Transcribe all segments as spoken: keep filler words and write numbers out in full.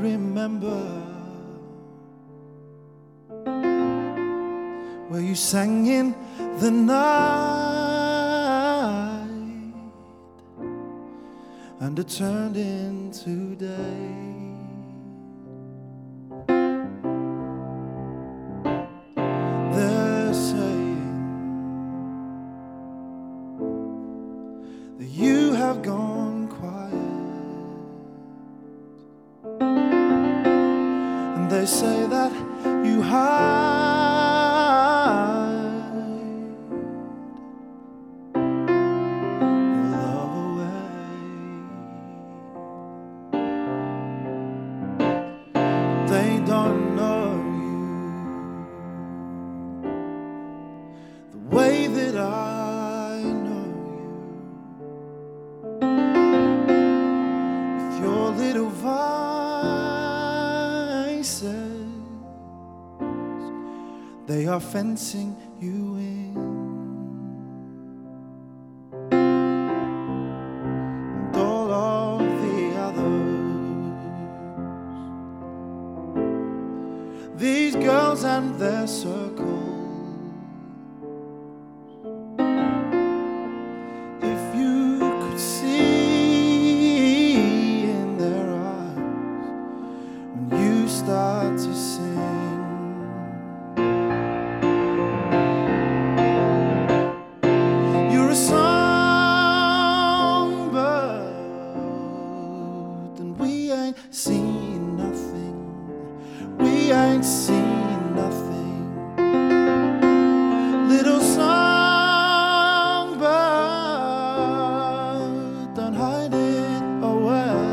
remember where you sang in the night and it turned into day. They're saying that you have gone quiet, and they say that you hide your love away. They don't know you the way that I know you, with your little vices. They are fencing you in, and all of the others, these girls and their circles. If you could see in their eyes when you start to sing, seen nothing, we ain't seen nothing. Little songbird, don't hide it away.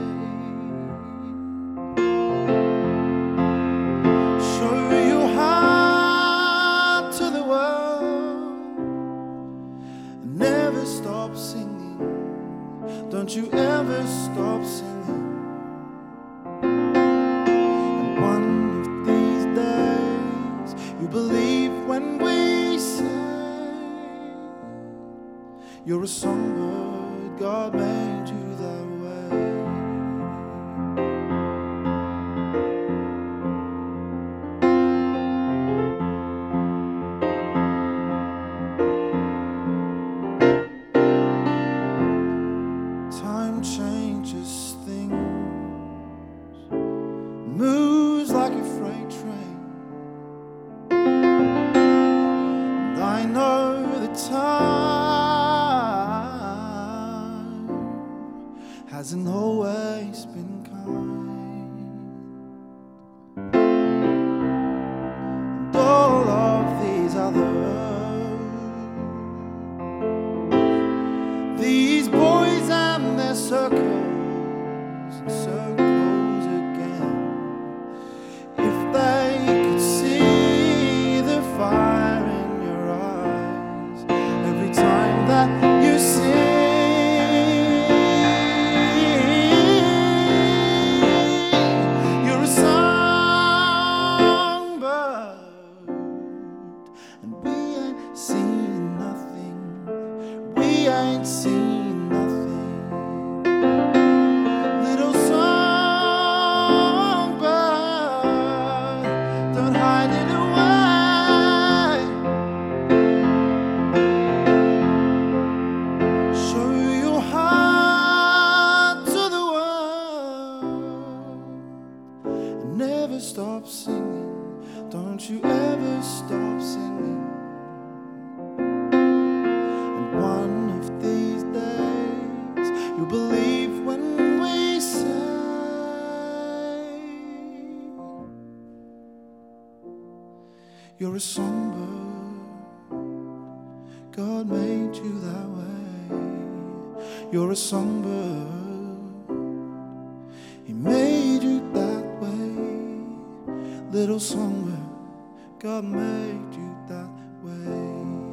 Show your heart to the world and never stop singing. Don't you ever stop singing. Believe when we say you're a songbird, God made you that way. Time changes things, moves like a freight train. I know the time hasn't always been kind, and all of these others, these boys and their circles and circles again. If they could see the fire that you sing, you're a songbird, and we ain't seen nothing, we ain't seen nothing. Little songbird, don't hide it away. Never stop singing, don't you ever stop singing. And one of these days, you'll believe when we say you're a songbird, God made you that way. You're a songbird, He made you that way. Little songbird, God made you that way.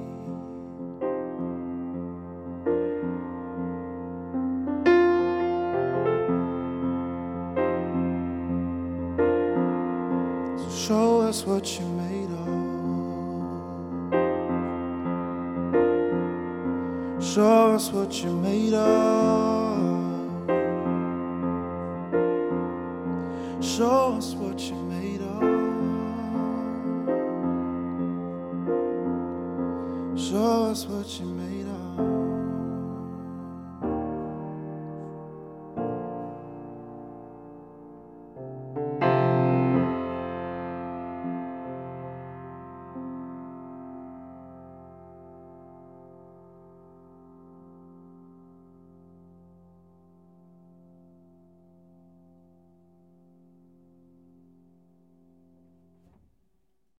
So show us what you're made of. Show us what you're made of. Show us what you're made of. Show us what you're made of.